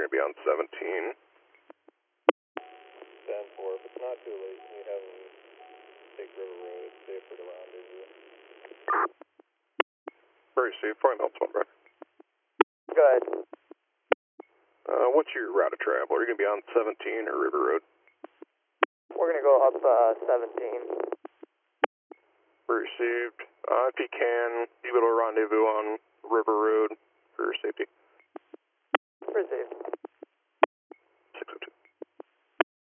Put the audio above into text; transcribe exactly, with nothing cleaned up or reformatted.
going to be on seventeen. ten four, if it's not too late, can you have them take River Road? It's safer to rendezvous. Very safe, fine, that's one, right? Go ahead. Uh, what's your route of travel? Are you going to be on seventeen or River Road? We're going to go up uh, seventeen. Received. Uh, if you can, be able to rendezvous on River Road for safety. Received.